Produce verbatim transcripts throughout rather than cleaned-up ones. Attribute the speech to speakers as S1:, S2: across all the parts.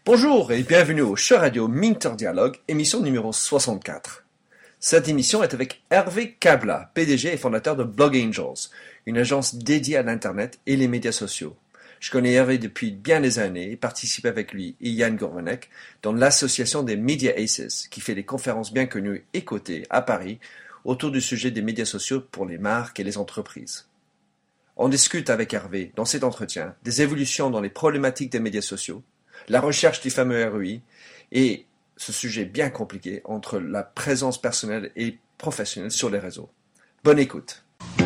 S1: Bonjour et bienvenue au show radio Minter Dialogue, émission numéro soixante-quatre. Cette émission est avec Hervé Kabla, P D G et fondateur de Blog Angels, une agence dédiée à l'Internet et les médias sociaux. Je connais Hervé depuis bien des années et participe avec lui et Yann Gourvenec dans l'association des Media Aces, qui fait des conférences bien connues et cotées à Paris autour du sujet des médias sociaux pour les marques et les entreprises. On discute avec Hervé, dans cet entretien, des évolutions dans les problématiques des médias sociaux, la recherche du fameux R O I et ce sujet bien compliqué entre la présence personnelle et professionnelle sur les réseaux. Bonne écoute.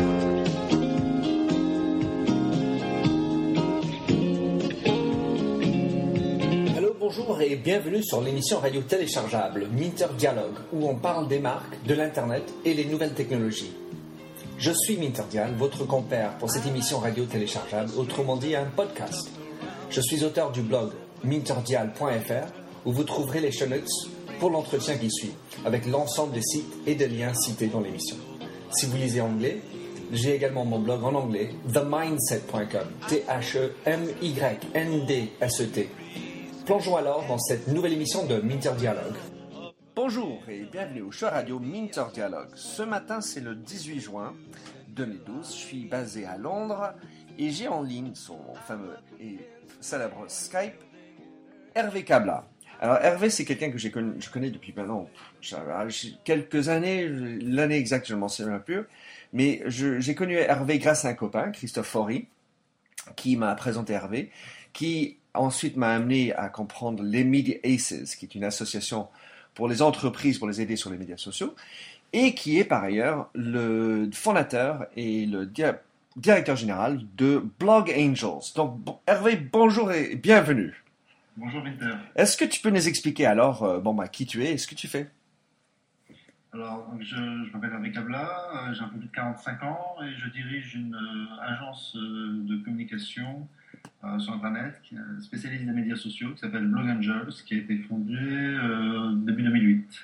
S1: Allô, bonjour et bienvenue sur l'émission radio téléchargeable Minter Dialogue où on parle des marques, de l'Internet et les nouvelles technologies. Je suis Minter Dial, votre compère pour cette émission radio téléchargeable, autrement dit un podcast. Je suis auteur du blog minterdial point f r où vous trouverez les show notes pour l'entretien qui suit, avec l'ensemble des sites et des liens cités dans l'émission. Si vous lisez anglais, j'ai également mon blog en anglais, the mindset point com, T H E M Y N D S E T. Plongeons alors dans cette nouvelle émission de Minter Dialogue. Bonjour et bienvenue au show radio Minter Dialogue. Ce matin, c'est le dix-huit juin deux mille douze. Je suis basé à Londres et j'ai en ligne son fameux et célèbre Skype Hervé Kabla. Alors Hervé, c'est quelqu'un que j'ai connu, je connais depuis maintenant quelques années, l'année exacte je ne m'en souviens plus, mais je, j'ai connu Hervé grâce à un copain, Christophe Faury, qui m'a présenté Hervé, qui ensuite m'a amené à comprendre les Media Aces, qui est une association pour les entreprises, pour les aider sur les médias sociaux, et qui est par ailleurs le fondateur et le di- directeur général de Blog Angels. Donc Hervé, bonjour et bienvenue.
S2: Bonjour Winter.
S1: Est-ce que tu peux nous expliquer alors euh, bon, bah, qui tu es et ce que tu fais?
S2: Alors, donc, je, je m'appelle Hervé Kabla, euh, j'ai un peu plus de quarante-cinq ans et je dirige une euh, agence euh, de communication euh, sur Internet qui est spécialisée dans les médias sociaux qui s'appelle Blog Angels, qui a été fondée euh, début deux mille huit.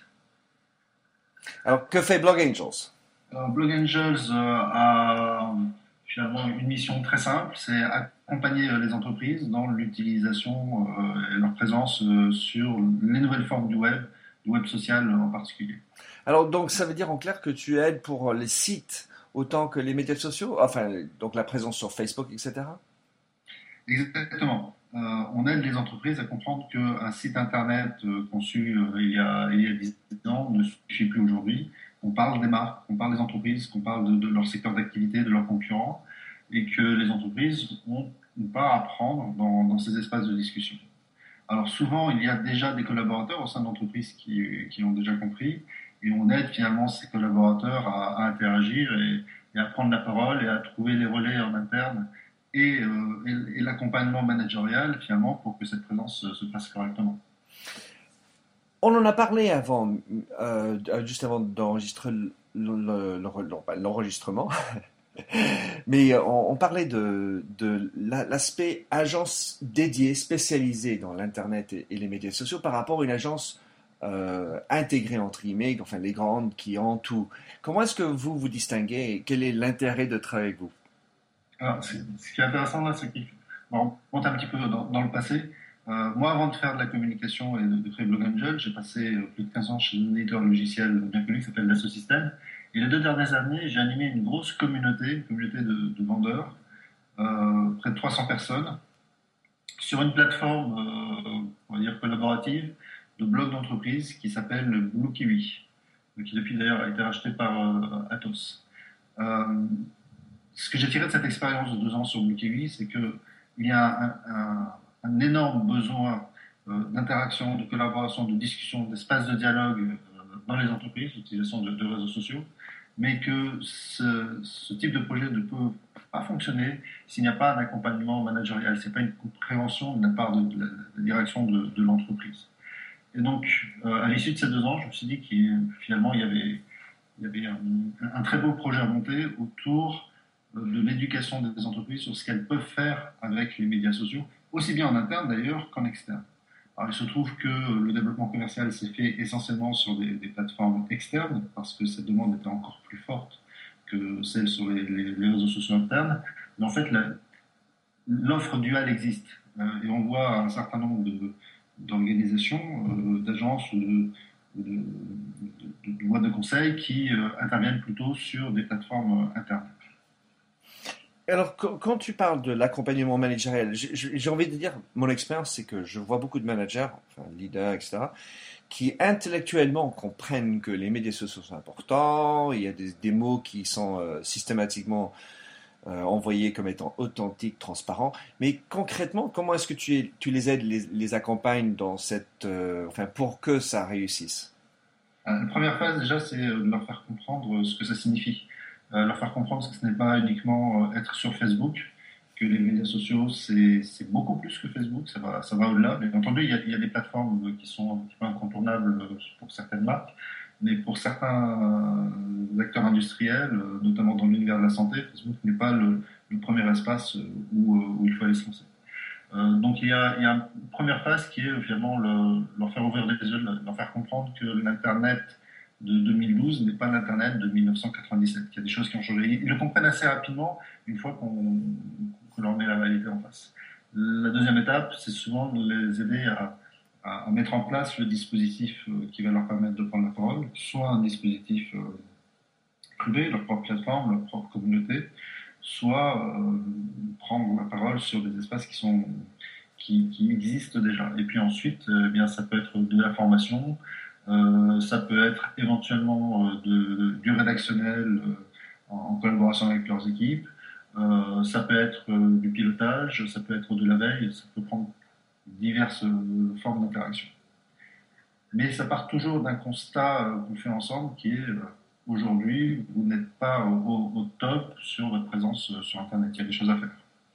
S1: Alors, que fait Blog Angels?
S2: Alors, Blog Angels euh, a finalement une mission très simple, c'est accompagner euh, les entreprises dans l'utilisation euh, et leur présence euh, sur les nouvelles formes du web, du web social en particulier.
S1: Alors, donc, ça veut dire en clair que tu aides pour les sites autant que les médias sociaux, enfin, donc la présence sur Facebook, et cetera?
S2: Exactement. Euh, on aide les entreprises à comprendre qu'un site internet euh, conçu euh, il, y a, il y a dix ans ne suffit plus aujourd'hui. On parle des marques, on parle des entreprises, qu'on parle de, de leur secteur d'activité, de leurs concurrents, et que les entreprises ont une part à prendre dans, dans ces espaces de discussion. Alors souvent, il y a déjà des collaborateurs au sein de l'entreprise qui, qui l'ont déjà compris, et on aide finalement ces collaborateurs à, à interagir et, et à prendre la parole et à trouver les relais en interne et, euh, et, et l'accompagnement managérial finalement pour que cette présence se, se passe correctement.
S1: On en a parlé avant, euh, juste avant d'enregistrer le, le, le, l'enregistrement, mais on, on parlait de, de la, l'aspect agence dédiée, spécialisée dans l'Internet et, et les médias sociaux par rapport à une agence euh, intégrée entre guillemets, enfin les grandes qui ont tout. Comment est-ce que vous vous distinguez et quel est l'intérêt de travailler avec vous?
S2: Alors, ce qui est intéressant là, c'est qu'on remonte un petit peu dans, dans le passé. Euh, moi, avant de faire de la communication et de, de créer Blog Angel, j'ai passé plus de quinze ans chez un éditeur logiciel bien connu qui s'appelle Dassault Systèmes. Et les deux dernières années, j'ai animé une grosse communauté, une communauté de, de vendeurs, euh, près de trois cents personnes, sur une plateforme, euh, on va dire collaborative, de blog d'entreprise qui s'appelle Blue Kiwi, qui depuis d'ailleurs a été racheté par euh, Atos. Euh, ce que j'ai tiré de cette expérience de deux ans sur Blue Kiwi, c'est qu'il y a un, un un énorme besoin euh, d'interaction, de collaboration, de discussion, d'espace de dialogue euh, dans les entreprises, l'utilisation de, de réseaux sociaux, mais que ce, ce type de projet ne peut pas fonctionner s'il n'y a pas un accompagnement managérial, s'il n'y a pas une compréhension de la part de, de, la, de la direction de, de l'entreprise. Et donc, euh, à l'issue de ces deux ans, je me suis dit qu'il finalement il y avait, il y avait un, un très beau projet à monter autour de l'éducation des entreprises sur ce qu'elles peuvent faire avec les médias sociaux, aussi bien en interne d'ailleurs qu'en externe. Alors il se trouve que le développement commercial s'est fait essentiellement sur des, des plateformes externes, parce que cette demande était encore plus forte que celle sur les, les, les réseaux sociaux internes. Mais en fait, la, l'offre duale existe. Euh, et on voit un certain nombre de, d'organisations, euh, d'agences ou de, de, de, de, de boîtes de conseil qui euh, interviennent plutôt sur des plateformes internes.
S1: Alors, quand tu parles de l'accompagnement managériel, j'ai envie de dire, mon expérience, c'est que je vois beaucoup de managers, enfin leaders, et cetera, qui intellectuellement comprennent que les médias sociaux sont importants, il y a des, des mots qui sont euh, systématiquement euh, envoyés comme étant authentiques, transparents, mais concrètement, comment est-ce que tu, tu les aides, les, les accompagnes dans cette, euh, enfin, pour que ça réussisse?
S2: La première phase, déjà, c'est de leur faire comprendre ce que ça signifie. Euh, leur faire comprendre que ce n'est pas uniquement être sur Facebook, que les médias sociaux, c'est beaucoup plus que Facebook, ça va, ça va au-delà. Bien entendu, il y, a, il y a des plateformes qui sont un petit peu incontournables pour certaines marques, mais pour certains acteurs industriels, notamment dans l'univers de la santé, Facebook n'est pas le, le premier espace où, où il faut aller se lancer. Euh, donc il y, a, il y a une première phase qui est finalement le, leur faire ouvrir les yeux, leur faire comprendre que l'Internet de deux mille douze n'est pas l'Internet de mille neuf cent quatre-vingt-dix-sept, qu'il y a des choses qui ont changé. Ils le comprennent assez rapidement une fois qu'on qu leur met la réalité en face. La deuxième étape, c'est souvent de les aider à, à, à mettre en place le dispositif qui va leur permettre de prendre la parole, soit un dispositif euh, privé, leur propre plateforme, leur propre communauté, soit euh, prendre la parole sur des espaces qui sont qui, qui existent déjà. Et puis ensuite, euh, eh bien, ça peut être de la formation, euh, ça peut être éventuellement euh, de, du rédactionnel euh, en, en collaboration avec leurs équipes, euh, ça peut être euh, du pilotage, ça peut être de la veille, ça peut prendre diverses euh, formes d'interaction. Mais ça part toujours d'un constat euh, qu'on fait ensemble qui est euh, aujourd'hui, vous n'êtes pas au, au top sur votre présence sur Internet. Il y a des choses à faire.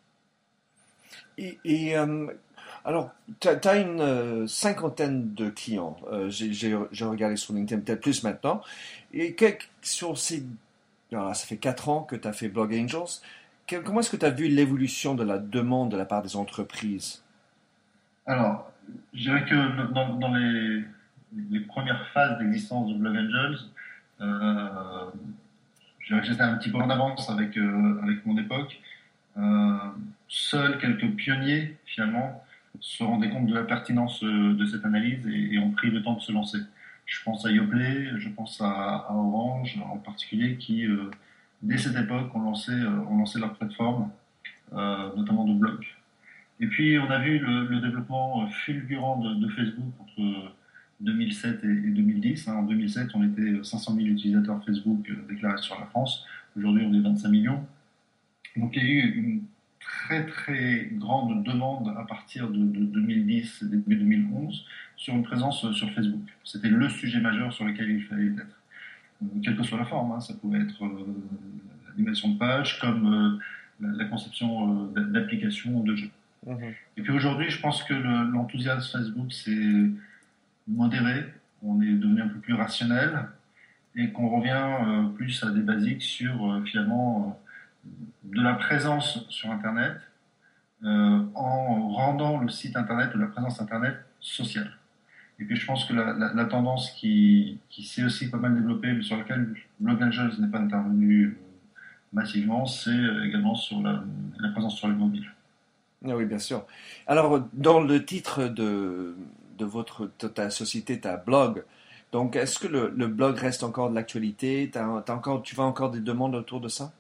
S1: Et, et euh, alors, tu as une euh, cinquantaine de clients. Euh, J'ai regardé sur LinkedIn, peut-être plus maintenant. Et que, sur ces... Alors, ça fait quatre ans que tu as fait Blog Angels. Que, comment est-ce que tu as vu l'évolution de la demande de la part des entreprises?
S2: Alors, je dirais que dans, dans les, les premières phases d'existence de Blog Angels, euh, je dirais que j'étais un petit peu en avance avec, euh, avec mon époque. Euh, seuls quelques pionniers, finalement, se rendaient compte de la pertinence de cette analyse et, et ont pris le temps de se lancer. Je pense à Yoplait, je pense à, à Orange en particulier, qui, euh, dès cette époque, ont lancé, euh, ont lancé leur plateforme, euh, notamment de blog. Et puis, on a vu le, le développement fulgurant de, de Facebook entre deux mille sept et, et deux mille dix. En deux mille sept, on était cinq cent mille utilisateurs Facebook déclarés sur la France. Aujourd'hui, on est vingt-cinq millions. Donc, il y a eu une très, très grande demande à partir de, de deux mille dix et début deux mille onze sur une présence sur Facebook. C'était le sujet majeur sur lequel il fallait être. Quelle que soit la forme, hein. Ça pouvait être euh, l'animation de page, comme euh, la, la conception euh, d'applications ou de jeux. Mmh. Et puis aujourd'hui, je pense que l'enthousiasme le, Facebook s'est modéré, on est devenu un peu plus rationnel et qu'on revient euh, plus à des basiques sur euh, finalement euh, de la présence sur Internet euh, en rendant le site Internet ou la présence Internet sociale. Et puis je pense que la, la, la tendance qui, qui s'est aussi pas mal développée, mais sur laquelle Blog Angels n'est pas intervenu euh, massivement, c'est également sur la, la présence sur les mobiles.
S1: Ah oui, bien sûr. Alors, dans le titre de, de votre de ta société, ta blog, donc est-ce que le, le blog reste encore de l'actualité? T'as, t'as encore, tu vois encore des demandes autour de ça?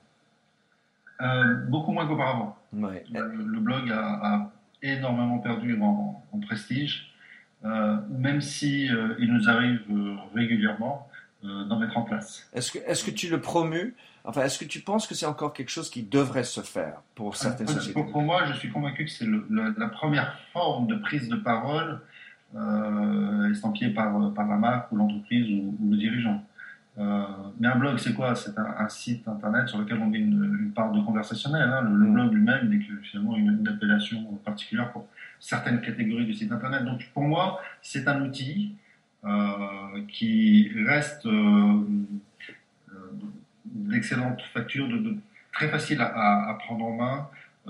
S2: euh, Beaucoup moins qu'auparavant.
S1: Ouais.
S2: Le, le blog a, a énormément perdu en, en prestige, euh, même si euh, il nous arrive euh, régulièrement euh, d'en mettre en place.
S1: Est-ce que, est-ce que tu le promus? Enfin, est-ce que tu penses que c'est encore quelque chose qui devrait se faire pour certaines
S2: pour,
S1: sociétés?
S2: pour, pour moi, je suis convaincu que c'est la première forme de prise de parole euh, estampillée par, par la marque ou l'entreprise ou, ou le dirigeant. Euh, mais un blog, c'est quoi? C'est un, un site internet sur lequel on met une, une part de conversationnel. Hein. Le, le blog lui-même n'est que finalement une, une appellation particulière pour certaines catégories de sites internet. Donc pour moi, c'est un outil euh, qui reste euh, euh, d'excellente facture, de, de, très facile à, à, à prendre en main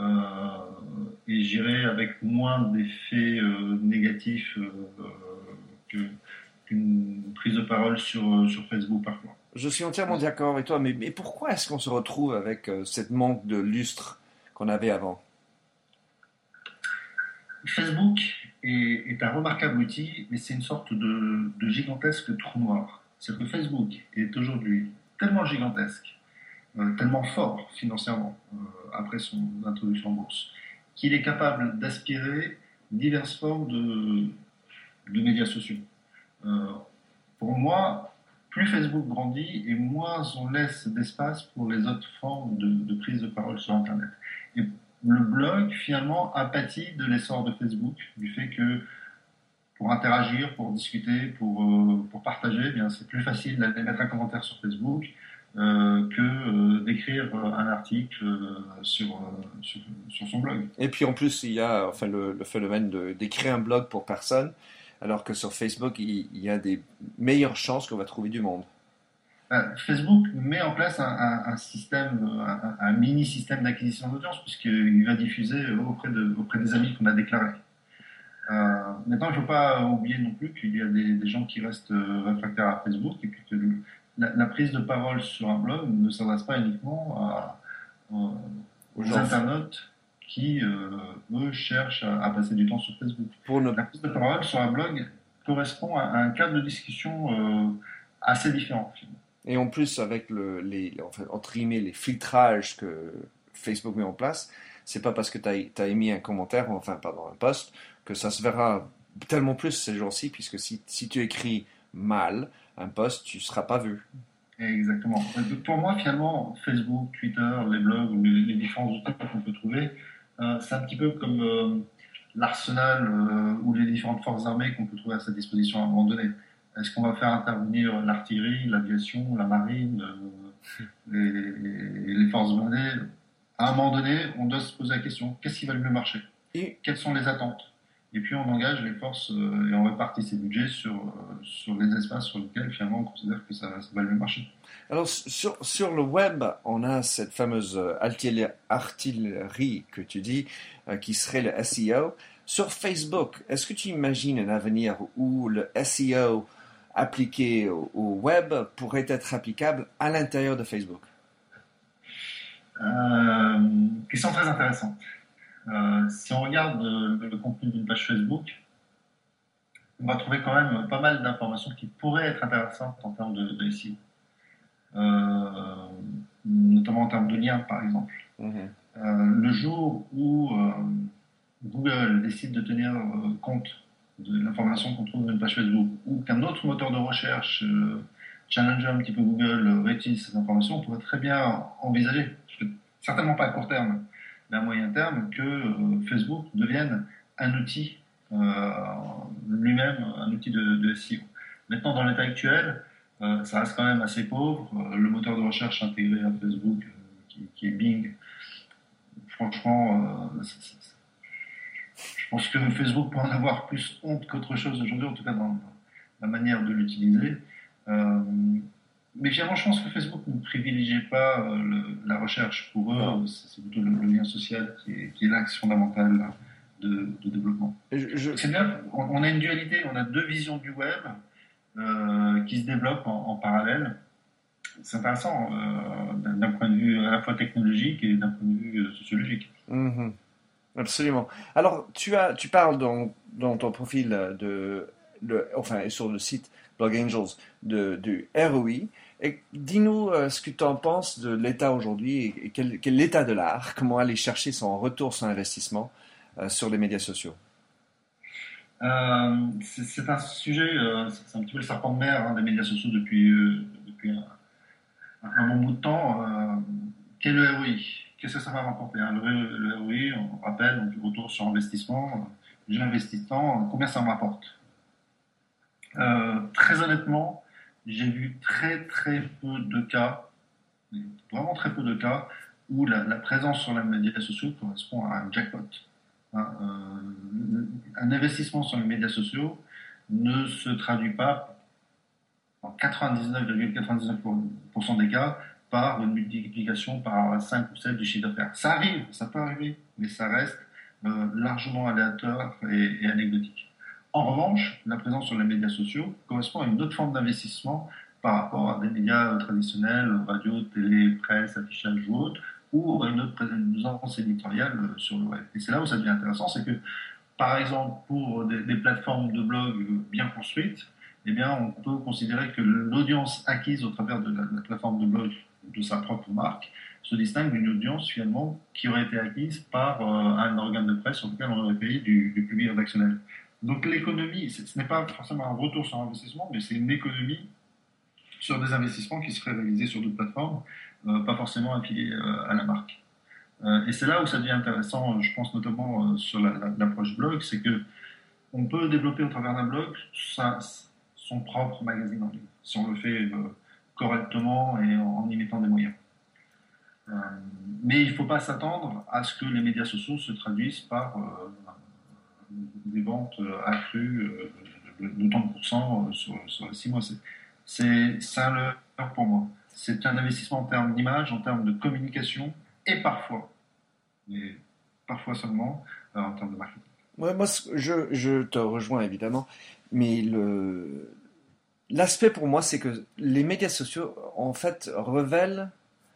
S2: euh, et j'irai avec moins d'effets euh, négatifs euh, que une prise de parole sur, sur Facebook parfois.
S1: Je suis entièrement d'accord avec toi, mais, mais pourquoi est-ce qu'on se retrouve avec euh, cette manque de lustre qu'on avait avant?
S2: Facebook est, est un remarquable outil, mais c'est une sorte de, de gigantesque trou noir. C'est-à-dire que Facebook est aujourd'hui tellement gigantesque, euh, tellement fort financièrement, euh, après son introduction en bourse, qu'il est capable d'aspirer diverses formes de, de médias sociaux. Euh, pour moi, plus Facebook grandit et moins on laisse d'espace pour les autres formes de, de prise de parole sur Internet. Et le blog, finalement, a pâti de l'essor de Facebook, du fait que pour interagir, pour discuter, pour, euh, pour partager, eh bien, c'est plus facile de mettre un commentaire sur Facebook euh, que euh, d'écrire un article euh, sur, euh, sur, sur son blog.
S3: Et puis en plus, il y a enfin, le, le phénomène de, d'écrire un blog pour personne, alors que sur Facebook, il, il y a des meilleures chances qu'on va trouver du monde.
S2: Euh, Facebook met en place un, un, un système, un, un mini-système d'acquisition d'audience, puisqu'il va diffuser auprès, de, auprès des amis qu'on a déclarés. Euh, maintenant, il ne faut pas oublier non plus qu'il y a des, des gens qui restent réfractaires à Facebook, et puis que le, la, la prise de parole sur un blog ne s'adresse pas uniquement à, à, aux internautes qui, euh, eux, cherchent à, à passer du temps sur Facebook.
S3: Pour ne...
S2: La prise de parole sur un blog correspond à, à un cadre de discussion euh, assez différent, finalement.
S3: Et en plus, avec le, les, enfin, entre guillemets, les filtrages que Facebook met en place, c'est pas parce que tu as émis un commentaire, enfin, pardon, un post, que ça se verra tellement plus ces jours-ci, puisque si, si tu écris mal un post, tu ne seras pas vu.
S2: Exactement. Pour moi, finalement, Facebook, Twitter, les blogs, les, les différents outils qu'on peut trouver, euh, c'est un petit peu comme euh, l'arsenal euh, ou les différentes forces armées qu'on peut trouver à sa disposition à un moment donné. Est-ce qu'on va faire intervenir l'artillerie, l'aviation, la marine, euh, les, les forces blindées? À un moment donné, on doit se poser la question, qu'est-ce qui va le mieux marcher? Et quelles sont les attentes? Et puis on engage les forces euh, et on répartit ces budgets sur, euh, sur les espaces sur lesquels finalement on considère que ça, ça va le mieux marcher.
S3: Alors sur, sur le web, on a cette fameuse artillerie que tu dis, euh, qui serait le S E O. Sur Facebook, est-ce que tu imagines un avenir où le S E O appliqué au, au web pourrait être applicable à l'intérieur de Facebook?
S2: euh, Question très intéressante. Euh, si on regarde le, le contenu d'une page Facebook, on va trouver quand même pas mal d'informations qui pourraient être intéressantes en termes de, de S E O, euh, notamment en termes de liens, par exemple. Mmh. Euh, le jour où euh, Google décide de tenir euh, compte de l'information qu'on trouve dans une page Facebook, ou qu'un autre moteur de recherche, euh, challenger un petit peu Google, euh, réutilise ces informations, on pourrait très bien envisager, certainement pas à court terme, mais à moyen terme, que euh, Facebook devienne un outil, euh, lui-même, un outil de, de S E O. Maintenant, dans l'état actuel, euh, ça reste quand même assez pauvre. Euh, le moteur de recherche intégré à Facebook, euh, qui, qui est Bing, franchement, euh, c'est, c'est, je pense que Facebook peut en avoir plus honte qu'autre chose aujourd'hui, en tout cas dans la manière de l'utiliser. Euh, mais finalement, je pense que Facebook ne privilégie pas euh, le, la recherche. Pour eux, non. c'est plutôt le, le lien social qui est, qui est l'axe fondamental de, de développement. Je, je... C'est bien, on, on a une dualité, on a deux visions du web euh, qui se développent en, en parallèle. C'est intéressant euh, d'un point de vue à la fois technologique et d'un point de vue sociologique.
S3: Mm-hmm. Absolument. Alors, tu, as, tu parles dans, dans ton profil de, de, enfin, sur le site Blog Angels de, du R O I. Et dis-nous euh, ce que tu en penses de l'état aujourd'hui et, et quel, quel est l'état de l'art, comment aller chercher son retour sur investissement euh, sur les médias sociaux.
S2: Euh, c'est, c'est un sujet, euh, c'est un petit peu le serpent de mer hein, des médias sociaux depuis, euh, depuis un, un bon bout de temps. Euh, quel est le R O I? Qu'est-ce que ça va rapporter hein? le, le R O I, on rappelle, donc, le retour sur investissement. J'investis tant, combien ça me rapporte? euh, Très honnêtement, j'ai vu très très peu de cas, vraiment très peu de cas, où la, la présence sur les médias sociaux correspond à un jackpot. Hein, euh, un investissement sur les médias sociaux ne se traduit pas en quatre-vingt-dix-neuf virgule quatre-vingt-dix-neuf pour cent des cas par une multiplication par cinq ou sept du chiffre d'affaires. Ça arrive, ça peut arriver, mais ça reste euh, largement aléatoire et, et anecdotique. En revanche, la présence sur les médias sociaux correspond à une autre forme d'investissement par rapport à des médias traditionnels, radio, télé, presse, affichage ou autre, ou à une autre présence éditoriale sur le web. Et c'est là où ça devient intéressant, c'est que par exemple, pour des, des plateformes de blog bien construites, eh bien, on peut considérer que l'audience acquise au travers de la, de la plateforme de blog de sa propre marque se distingue d'une audience finalement qui aurait été acquise par euh, un organe de presse sur lequel on aurait payé du, du public rédactionnel. Donc l'économie, ce n'est pas forcément un retour sur investissement, mais c'est une économie sur des investissements qui seraient réalisés sur d'autres plateformes, euh, pas forcément affiliés euh, à la marque. Euh, et c'est là où ça devient intéressant, je pense notamment euh, sur la, la, l'approche blog, c'est que on peut développer au travers d'un blog sa, son propre magazine en ligne, si on le fait euh, correctement et en, en y mettant des moyens. Euh, mais il ne faut pas s'attendre à ce que les médias sociaux se traduisent par euh, des ventes accrues euh, de, de tant de pourcents sur, sur les six mois. C'est, c'est, c'est un leurre pour moi. C'est un investissement en termes d'image, en termes de communication et parfois, mais parfois seulement, euh, en termes de marketing.
S3: Ouais, moi, je, je te rejoins évidemment, mais le, l'aspect pour moi, c'est que les médias sociaux, en fait, révèlent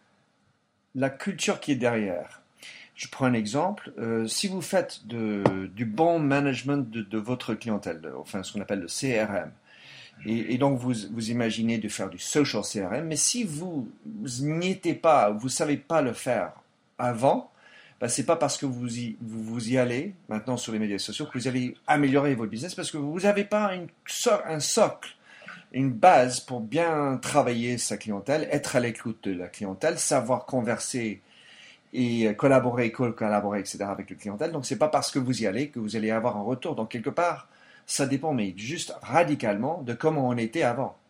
S3: la culture qui est derrière. Je prends un exemple. Euh, si vous faites de, du bon management de, de votre clientèle, enfin ce qu'on appelle le C R M, et, et donc vous, vous imaginez de faire du social C R M, mais si vous, vous n'y étiez pas, vous ne savez pas le faire avant, ben, c'est pas parce que vous y, vous, vous y allez maintenant sur les médias sociaux que vous allez améliorer votre business, parce que vous n'avez pas une, un socle, une base pour bien travailler sa clientèle, être à l'écoute de la clientèle, savoir converser et collaborer, collaborer, et cetera avec le clientèle. Donc, c'est pas parce que vous y allez que vous allez avoir un retour. Donc, quelque part, ça dépend, mais juste radicalement de comment on était avant.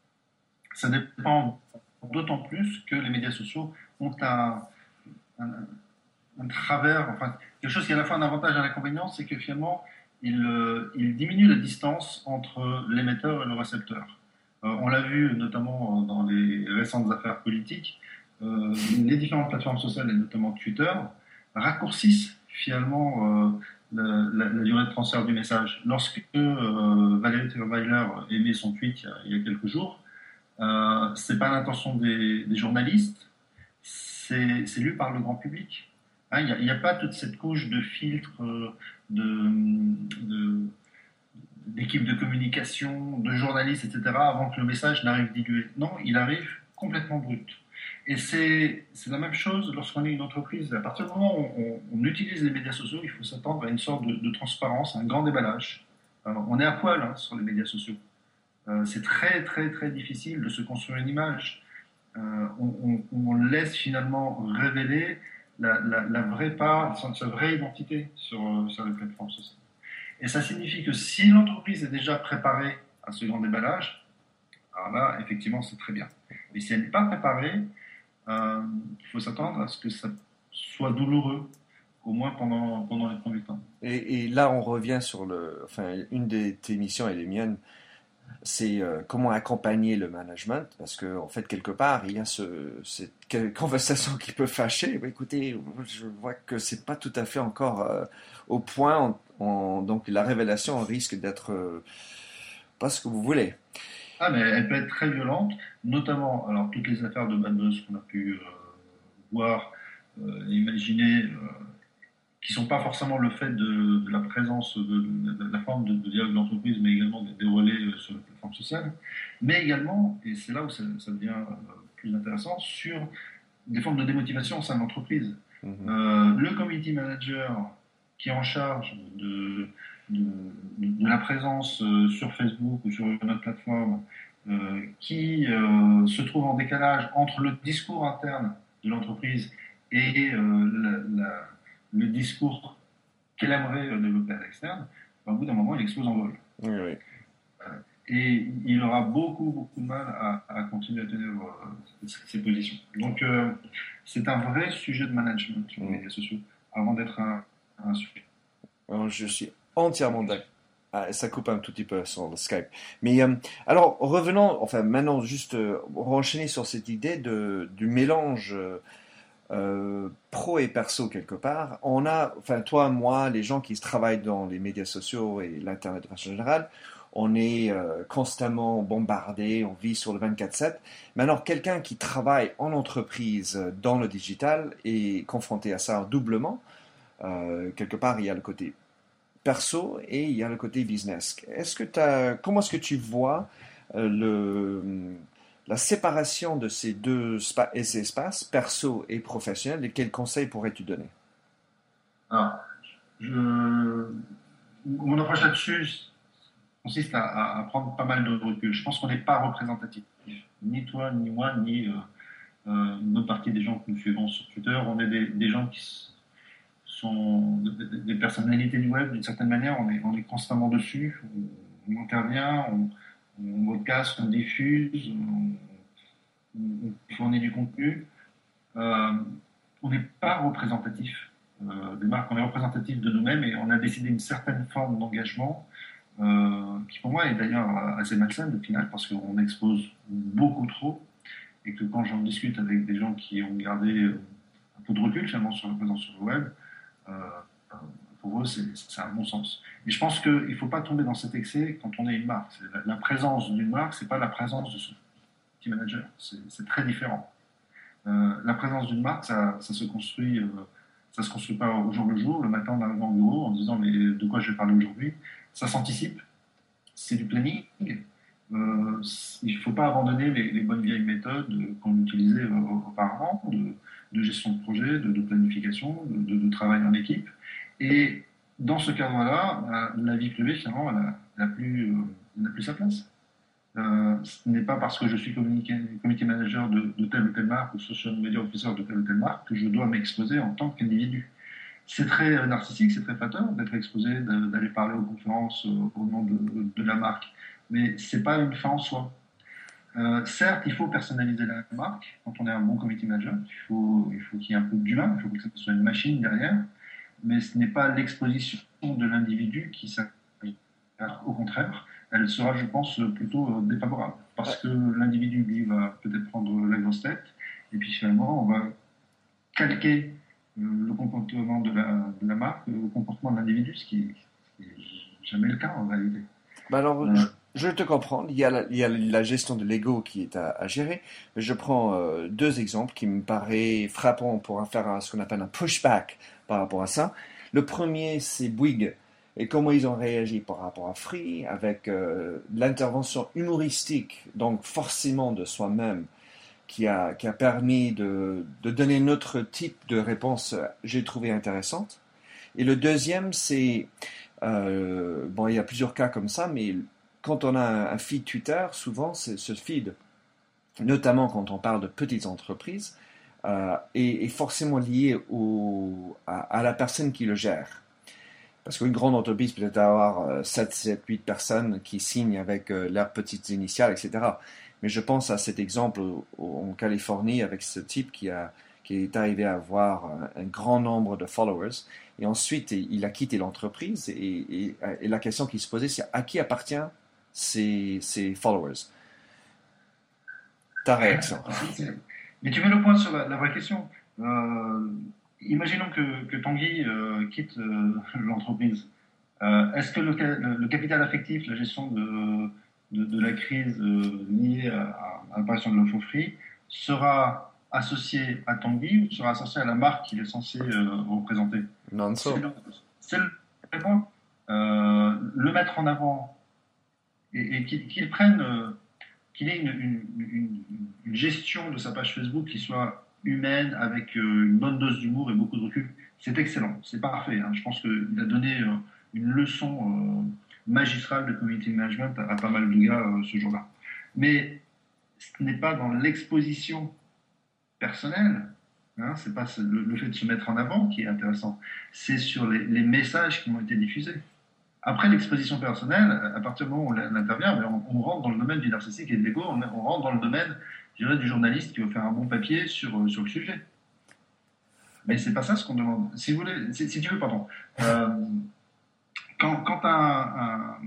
S2: Ça dépend d'autant plus que les médias sociaux ont un, un, un travers, enfin, quelque chose qui est à la fois un avantage et un inconvénient, c'est que finalement, il, euh, il diminue la distance entre l'émetteur et le récepteur. Euh, on l'a vu notamment dans les récentes affaires politiques. Euh, les différentes plateformes sociales, et notamment Twitter, raccourcissent finalement euh, la, la, la durée de transfert du message. Lorsque euh, Valérie Trierweiler émet son tweet il y a, il y a quelques jours, euh, c'est pas l'intention des, des journalistes, c'est, c'est lu par le grand public. Hein, il n'y a, a pas toute cette couche de filtres, de, de, d'équipes de communication, de journalistes, et cetera, avant que le message n'arrive dilué. Non, il arrive complètement brut. Et c'est, c'est la même chose lorsqu'on est une entreprise. À partir du moment où on, on utilise les médias sociaux, il faut s'attendre à une sorte de, de transparence, à un grand déballage. Alors, on est à poil hein, sur les médias sociaux. Euh, c'est très, très, très difficile de se construire une image. Euh, on, on, on laisse finalement révéler la, la, la vraie part, sa vraie identité sur, sur les plateformes sociales. Et ça signifie que si l'entreprise est déjà préparée à ce grand déballage, alors là, effectivement, c'est très bien. Mais si elle n'est pas préparée, euh, il faut s'attendre à ce que ça soit douloureux, au moins pendant, pendant les premiers temps.
S3: Et, et là, on revient sur le, enfin, une des tes missions et les miennes, c'est euh, comment accompagner le management, parce que en fait quelque part il y a ce, cette conversation qui peut fâcher. Bah, écoutez, je vois que c'est pas tout à fait encore euh, au point, en, en, donc la révélation risque d'être euh, pas ce que vous voulez.
S2: Ah, mais elle peut être très violente, notamment alors toutes les affaires de bad buzz qu'on a pu euh, voir, euh, imaginer. Euh, qui ne sont pas forcément le fait de, de la présence de, de, de la forme de, de dialogue de l'entreprise, mais également des, des relais sur la plateforme sociale, mais également, et c'est là où ça, ça devient plus intéressant, sur des formes de démotivation au sein de l'entreprise. Mmh. Euh, le community manager qui est en charge de, de, de, de la présence sur Facebook ou sur une autre plateforme, euh, qui euh, se trouve en décalage entre le discours interne de l'entreprise et euh, la, la le discours qu'elle aimerait développer à l'externe, au bout d'un moment, il explose en vol.
S3: Oui, oui.
S2: Et il aura beaucoup, beaucoup de mal à, à continuer à tenir euh, ses positions. Donc, euh, c'est un vrai sujet de management sur les médias sociaux, avant d'être un, un sujet.
S3: Alors, je suis entièrement d'accord. Ah, ça coupe un tout petit peu sur le Skype. Mais euh, alors, revenons, enfin, maintenant, juste euh, enchaîner sur cette idée de, du mélange euh, Euh, pro et perso quelque part. On a, enfin toi, moi, les gens qui travaillent dans les médias sociaux et l'internet de façon générale, on est euh, constamment bombardé, on vit sur le vingt-quatre sept. Mais alors quelqu'un qui travaille en entreprise dans le digital est confronté à ça doublement. Euh, quelque part, il y a le côté perso et il y a le côté business. Est-ce que t'as, comment est-ce que tu vois euh, le, la séparation de ces deux spa- ces espaces, perso et professionnel, et quels conseils pourrais-tu donner?
S2: Alors, je, mon approche là-dessus consiste à, à- à prendre pas mal de recul. Je pense qu'on n'est pas représentatif. Ni toi, ni moi, ni euh, euh, une bonne partie des gens que nous suivons sur Twitter. On est des, des gens qui s- sont des, des- des personnalités du web d'une certaine manière. On est, on est constamment dessus. On, on intervient, on, on podcast, on diffuse, on, on fournit du contenu. Euh, on n'est pas représentatif euh, des marques, on est représentatif de nous-mêmes et on a décidé une certaine forme d'engagement euh, qui pour moi est d'ailleurs assez malsaine au final parce qu'on expose beaucoup trop et que quand j'en discute avec des gens qui ont gardé un peu de recul finalement sur la présence sur le web, euh, pour eux c'est, c'est un bon sens. Et je pense qu'il ne faut pas tomber dans cet excès quand on est une marque. C'est la, la présence d'une marque, c'est pas la présence de son team manager, c'est, c'est très différent. Euh, la présence d'une marque, ça, ça se construit, euh, ça se construit pas au jour le jour, le matin en arrivant au bureau en disant mais de quoi je vais parler aujourd'hui. Ça s'anticipe, c'est du planning. Euh, il ne faut pas abandonner les, les bonnes vieilles méthodes qu'on utilisait euh, auparavant de, de gestion de projet, de, de planification, de, de, de travail en équipe. Et dans ce cadre-là, la vie privée finalement, elle a, elle a plus, euh, elle n'a plus sa place. Euh, ce n'est pas parce que je suis community manager de, de telle ou telle marque ou social media officer de telle ou telle marque que je dois m'exposer en tant qu'individu. C'est très euh, narcissique, c'est très flatteur d'être exposé, d'aller parler aux conférences euh, au nom de, de la marque, mais c'est pas une fin en soi. Euh, certes, il faut personnaliser la marque quand on est un bon community manager. Il faut, il faut qu'il y ait un peu d'humain, il faut que ce soit une machine derrière, mais ce n'est pas l'exposition de l'individu qui s'appelle. Au contraire, elle sera, je pense, plutôt défavorable. Parce que l'individu, lui, va peut-être prendre la grosse tête, et puis finalement, on va calquer le comportement de la, de la marque au comportement de l'individu, ce qui n'est jamais le cas en réalité.
S3: Bah alors,
S2: Euh,
S3: je, je te comprends. Il y a la, il y a la gestion de l'ego qui est à, à gérer. Mais je prends euh, deux exemples qui me paraissent frappants pour faire un- ce qu'on appelle un pushback par rapport à ça. Le premier, c'est Bouygues et comment ils ont réagi par rapport à Free avec euh, l'intervention humoristique, donc forcément de soi-même, qui a, qui a permis de, de donner notre type de réponse, euh, j'ai trouvé intéressante. Et le deuxième, c'est euh, bon, il y a plusieurs cas comme ça, mais quand on a un, un feed Twitter, souvent c'est ce feed, notamment quand on parle de petites entreprises, euh, est, est forcément lié au, à, à la personne qui le gère. Parce qu'une grande entreprise peut avoir euh, sept, sept, huit personnes qui signent avec euh, leurs petites initiales, et cetera. Mais je pense à cet exemple au- au- en Californie avec ce type qui, a, qui est arrivé à avoir un, un grand nombre de followers. Et ensuite, il a quitté l'entreprise. Et, et- et la question qui se posait, c'est à qui appartient ces, ces followers? Ta réaction.
S2: Mais tu mets le point sur la, la vraie question. Euh, imaginons que, que Tanguy euh, quitte euh, l'entreprise. Euh, Est-ce que le, le, le, capital affectif, la gestion de, de, de la crise euh, liée à, à l'apparition de l'offre free sera associé à Tanguy ou sera associé à la marque qu'il est censé euh, représenter?
S3: Non,
S2: C'est
S3: so.
S2: le, c'est le point. Euh, le mettre en avant et, et qu'il qu'il prenne, euh, qu'il ait une, une, une, une gestion de sa page Facebook qui soit humaine, avec euh, une bonne dose d'humour et beaucoup de recul, c'est excellent, c'est parfait. Hein. Je pense qu'il a donné euh, une leçon euh, magistrale de community management à, à pas mal de gars euh, ce jour-là. Mais ce n'est pas dans l'exposition personnelle, hein, c'est pas le, le fait de se mettre en avant qui est intéressant, c'est sur les, les messages qui ont été diffusés. Après l'exposition personnelle, à partir du moment où on intervient, on, on rentre dans le domaine du narcissique et de l'ego, on, on rentre dans le domaine, je dirais, du journaliste qui veut faire un bon papier sur, sur le sujet. Mais c'est pas ça ce qu'on demande. Si, vous voulez, si, si tu veux, pardon. Euh, quand, quand un,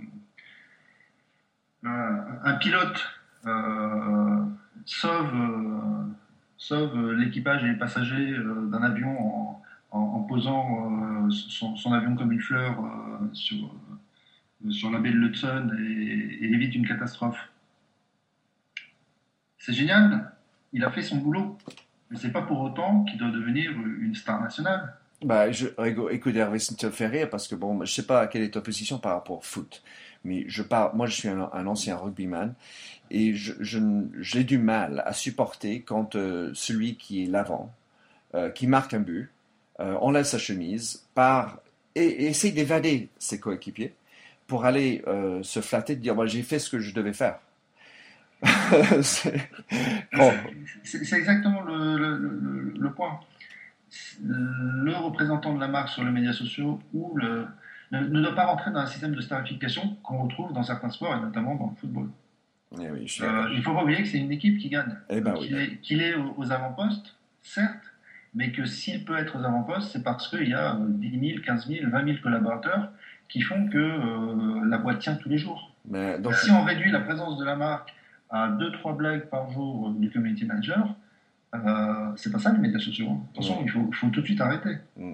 S2: un, un pilote euh, sauve, euh, sauve l'équipage et les passagers euh, d'un avion en, en, en posant euh, son, son avion comme une fleur euh, sur sur la baie de l'Hudson et, et évite une catastrophe. C'est génial, il a fait son boulot, mais c'est pas pour autant qu'il doit devenir une star nationale.
S3: Bah, je, éco- écoute, Hervé, ça te fait rire parce que bon, je sais pas quelle est ta position par rapport au foot, mais je parle, moi, je suis un, un ancien rugbyman et je, je n- j'ai du mal à supporter quand euh, celui qui est l'avant, euh, qui marque un but, euh, enlève sa chemise, part et, et essaye d'évader ses coéquipiers pour aller euh, se flatter, de dire, bah, j'ai fait ce que je devais faire. C'est-
S2: C'est
S3: bon,
S2: c'est- c'est exactement le, le- le- le point. Le représentant de la marque sur les médias sociaux ou le, ne, ne doit pas rentrer dans un système de starification qu'on retrouve dans certains sports et notamment dans le football.
S3: eh oui, je suis
S2: Euh,
S3: d'accord.
S2: il ne faut pas oublier que c'est une équipe qui gagne.
S3: Eh
S2: Euh,
S3: ben oui.
S2: qu'il est, qu'il est aux, aux avant-postes, certes, mais que s'il peut être aux avant-postes, c'est parce qu'il y a euh, dix mille, quinze mille, vingt mille collaborateurs qui font que euh, la boîte tient tous les jours.
S3: Mais donc,
S2: Si on réduit la présence de la marque à deux trois blagues par jour du community manager, euh, c'est pas ça les médias sociaux. Hein. Attention,
S3: ouais.
S2: il faut, faut tout de suite arrêter.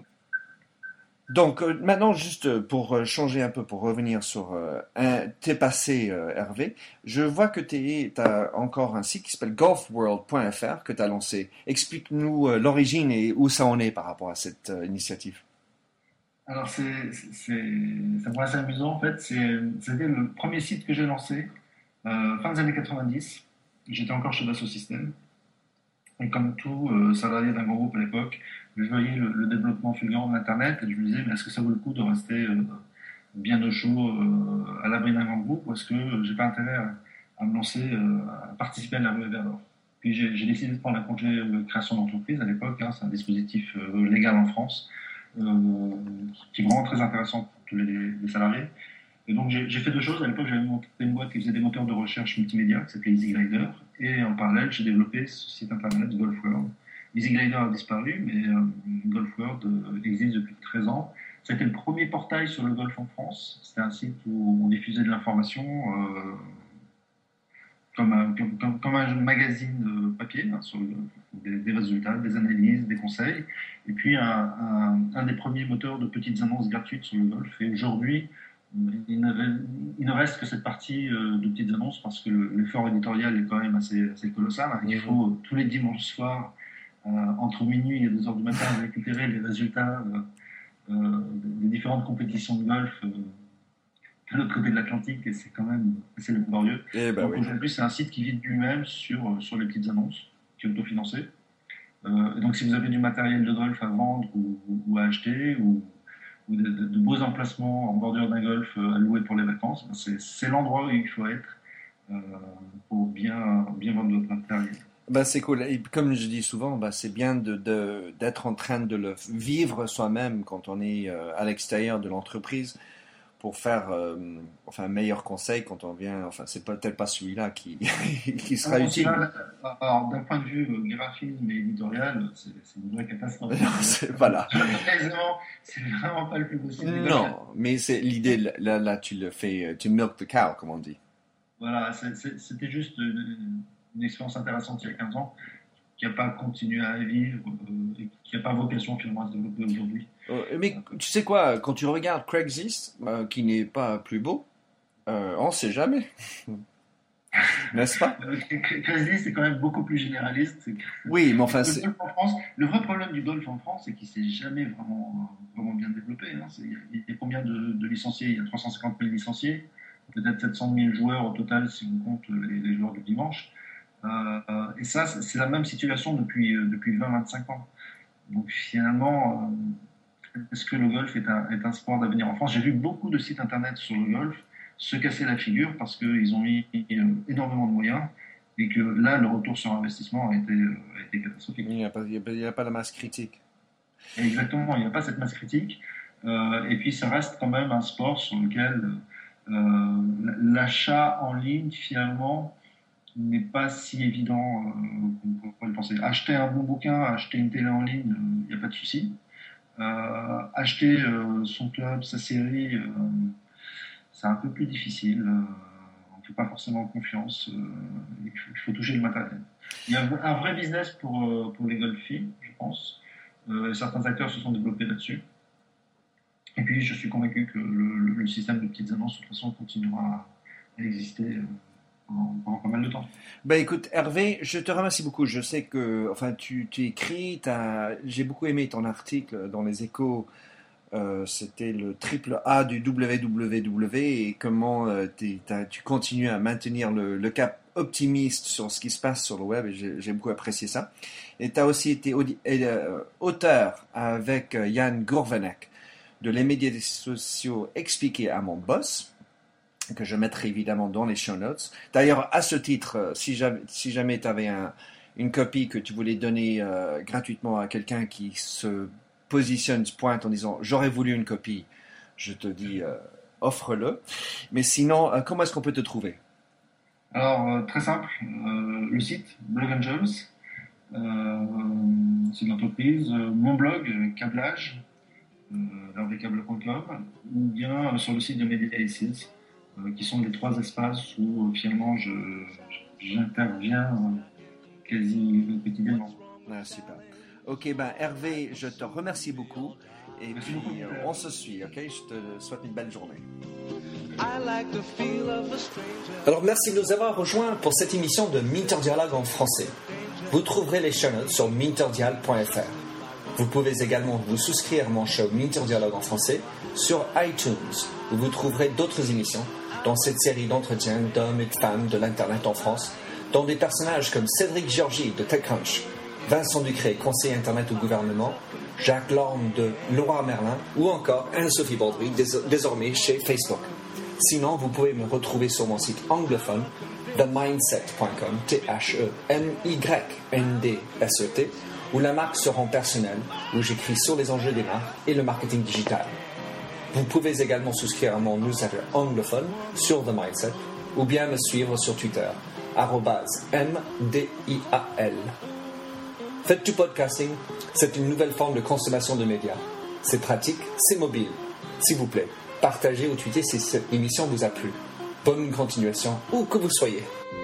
S3: Donc euh, maintenant, juste pour euh, changer un peu, pour revenir sur euh, un, tes passés, euh, Hervé, je vois que tu as encore un site qui s'appelle golf world point f r que tu as lancé. Explique-nous euh, l'origine et où ça en est par rapport à cette euh, initiative.
S2: Alors, c'est, c'est, c'est moi assez amusant en fait. C'est, c'était le premier site que j'ai lancé euh, fin des années quatre-vingt-dix. J'étais encore chez Dassault Systèmes. Et comme tout euh, salarié d'un grand groupe à l'époque, je voyais le, le développement fulgurant de l'Internet et je me disais, mais est-ce que ça vaut le coup de rester euh, bien au chaud euh, à l'abri d'un grand groupe ou est-ce que euh, j'ai pas intérêt à, à me lancer, euh, à participer à la ruée vers l'or. Puis j'ai, j'ai décidé de prendre un congé de création d'entreprise à l'époque. Hein, c'est un dispositif euh, légal en France euh, qui est vraiment très intéressant pour tous les, les salariés. Et donc j'ai, j'ai fait deux choses. À l'époque, j'avais monté une boîte qui faisait des moteurs de recherche multimédia qui s'appelait EasyGlider. Et en parallèle, j'ai développé ce site internet GolfWorld. EasyGlider a disparu, mais euh, GolfWorld euh, existe depuis treize ans. C'était le premier portail sur le golf en France. C'était un site où on diffusait de l'information euh, comme, un, comme, comme un magazine euh, papier hein, sur le golf. Des, des résultats, des analyses, des conseils. Et puis un, un, un des premiers moteurs de petites annonces gratuites sur le golf. Et aujourd'hui, il ne, il ne reste que cette partie euh, de petites annonces parce que le, l'effort éditorial est quand même assez, assez colossal. Hein. Il faut euh, tous les dimanches soirs, euh, entre minuit et deux heures du matin, récupérer les résultats euh, euh, des différentes compétitions de golf euh, de l'autre côté de l'Atlantique et c'est quand même assez laborieux.
S3: Eh ben
S2: Donc
S3: oui.
S2: aujourd'hui, c'est un site qui vit de lui-même sur, sur les petites annonces, qui est autofinancé. Euh, donc si vous avez du matériel de golf à vendre ou, ou à acheter ou ou de, de, de beaux emplacements en bordure d'un golf euh, à louer pour les vacances, ben c'est, c'est l'endroit où il faut être euh, pour bien, bien vendre votre matériel.
S3: Bah, c'est cool. Et comme je dis souvent, bah, c'est bien de, de- d'être en train de le vivre soi-même quand on est euh, à l'extérieur de l'entreprise pour faire euh, enfin, un meilleur conseil quand on vient. Enfin, c'est peut-être pas celui-là qui, qui sera
S2: Alors,
S3: utile.
S2: là, alors, d'un point de vue euh, graphisme et éditorial, c'est, c'est une vraie catastrophe.
S3: Non, c'est, voilà.
S2: Honnêtement, c'est vraiment pas le plus possible.
S3: Non, mais c'est l'idée, là, là, tu le fais, euh, tu milk the cow, comme on dit.
S2: Voilà, c'est, c'est, c'était juste une, une expérience intéressante il y a quinze ans, qui n'a pas continué à vivre euh, et qui n'a pas vocation finalement à se développer aujourd'hui.
S3: Euh, mais tu sais quoi, quand tu regardes Craigslist, euh, qui n'est pas plus beau, euh, on ne sait jamais. N'est-ce pas?
S2: Euh, Craigslist, c'est quand même beaucoup plus généraliste. C'est...
S3: Oui, mais enfin,
S2: Le,
S3: c'est...
S2: golf en France, le vrai problème du golf en France, c'est qu'il ne s'est jamais vraiment, vraiment bien développé. Hein. C'est, il y a combien de, de licenciés? Il y a trois cent cinquante mille licenciés, peut-être sept cent mille joueurs au total si on compte les, les joueurs du dimanche. Euh, et ça, c'est la même situation depuis, depuis vingt à vingt-cinq ans. Donc finalement, euh, est-ce que le golf est un, est un sport d'avenir en France? J'ai vu beaucoup de sites internet sur le golf se casser la figure parce qu'ils ont mis énormément de moyens et que là, le retour sur investissement a été, a été catastrophique.
S3: Il n'y a, pas- il y a pas- il y a pas la masse critique.
S2: Et exactement, il n'y a pas cette masse critique. Euh, et puis, ça reste quand même un sport sur lequel euh, l'achat en ligne, finalement, n'est pas si évident euh, qu'on pourrait le penser. Acheter un bon bouquin, acheter une télé en ligne, il n'y a pas de souci. Euh, acheter euh, son club, sa série, euh, c'est un peu plus difficile. Euh, on ne fait pas forcément confiance. Euh, il, faut, il faut toucher le matériel. Il y a un vrai business pour, euh, pour les golfiers, je pense. Euh, certains acteurs se sont développés là-dessus. Et puis, je suis convaincu que le, le, le système de petites annonces, de toute façon, continuera à, à exister. Euh, pendant, pendant pas mal de temps.
S3: Ben écoute, Hervé, je te remercie beaucoup. Je sais que, enfin, tu, tu écris, t'as, j'ai beaucoup aimé ton article dans les Échos. Euh, c'était le triple A du W W W et comment euh, tu continues à maintenir le, le cap optimiste sur ce qui se passe sur le web, et j'ai, j'ai beaucoup apprécié ça. Et tu as aussi été audi- euh, auteur avec euh, Yann Gourvenac de Les médias sociaux expliqués à mon boss, que je mettrai évidemment dans les show notes. D'ailleurs, à ce titre, si jamais, si jamais tu avais un, une copie que tu voulais donner euh, gratuitement à quelqu'un qui se positionne, se pointe en disant « j'aurais voulu une copie », je te dis euh, offre-le. Mais sinon, euh, comment est-ce qu'on peut te trouver?
S2: Alors, euh, très simple, euh, le site Blog Angels, euh, c'est l'entreprise, euh, mon blog, câblage, euh, r v câble point com, ou bien euh, sur le site de Medialysis, euh, qui sont les trois espaces où euh, finalement je, j'interviens euh, quasi quotidiennement.
S3: Ah, super. Ok, ben Hervé, je te remercie beaucoup. Et
S2: Merci
S3: puis,
S2: beaucoup.
S3: euh, on se suit, ok? Je te souhaite une belle journée.
S1: Alors merci de nous avoir rejoints pour cette émission de Minter Dialogue en français. Vous trouverez les show notes sur minterdial point f r. Vous pouvez également vous souscrire à mon show Minter Dialogue en français sur iTunes, où vous trouverez d'autres émissions dans cette série d'entretiens d'hommes et de femmes de l'Internet en France, dont des personnages comme Cédric Georgie de TechCrunch, Vincent Ducré, conseiller Internet au gouvernement, Jacques Lorme de Leroy Merlin ou encore Anne-Sophie Baudry, désormais chez Facebook. Sinon, vous pouvez me retrouver sur mon site anglophone the mindset point com, T H E M Y N D S E T, où la marque se rend personnelle, où j'écris sur les enjeux des marques et le marketing digital. Vous pouvez également souscrire à mon newsletter anglophone sur The Mindset ou bien me suivre sur Twitter, arobase M D I A L. Faites du podcasting, c'est une nouvelle forme de consommation de médias. C'est pratique, c'est mobile. S'il vous plaît, partagez ou tweetez si cette émission vous a plu. Bonne continuation, où que vous soyez.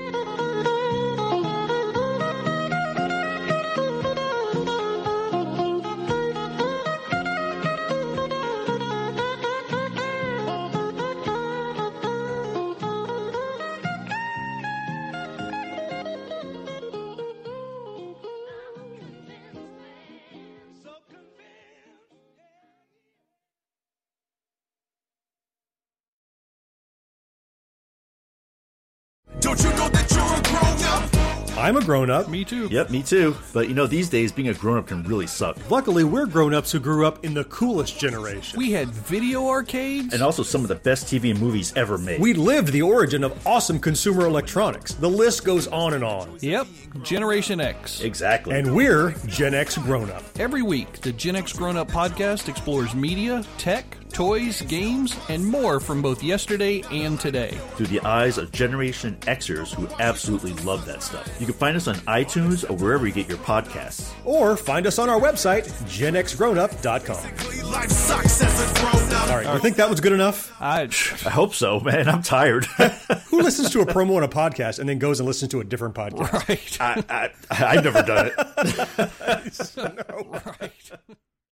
S4: Don't you know that you're a grown-up?
S5: I'm a grown-up.
S6: Me too.
S7: Yep, me too. But you know, these days, being a grown-up can really suck.
S5: Luckily, we're grown-ups who grew up in the coolest generation.
S6: We had video arcades.
S7: And also some of the best T V and movies ever made.
S5: We lived the origin of awesome consumer electronics. The list goes on and on.
S6: Yep, Generation X.
S7: Exactly.
S5: And we're Gen X grown-up.
S6: Every week, the Gen X Grown Up podcast explores media, tech, toys, games, and more from both yesterday and today.
S7: Through the eyes of Generation Xers who absolutely love that stuff. You can find us on iTunes or wherever you get your podcasts.
S5: Or find us on our website, gen x grown up dot com.
S4: Life sucks as a grown-up.
S5: All right, you think that was good enough?
S6: I,
S7: I hope so, man. I'm tired.
S5: Who listens to a promo on a podcast and then goes and listens to a different podcast?
S6: right.
S7: I, I, I've never done it.
S5: No.
S6: Right.